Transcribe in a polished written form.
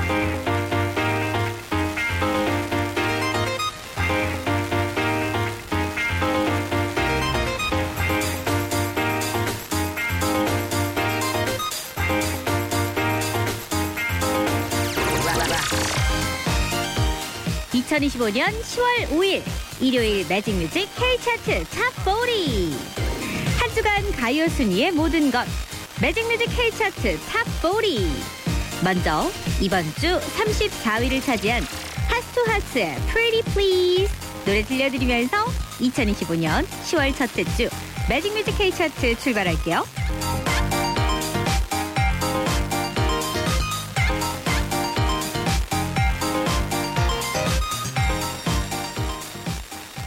(2025년 10월 5일) 일요일 매직뮤직 K차트 탑40. 한 주간 가요 순위의 모든 것 매직뮤직 K차트 탑40. 먼저 이번 주 34위를 차지한 핫스투핫스의 Pretty Please 노래 들려드리면서 2025년 10월 첫째 주 매직뮤직 K차트 출발할게요.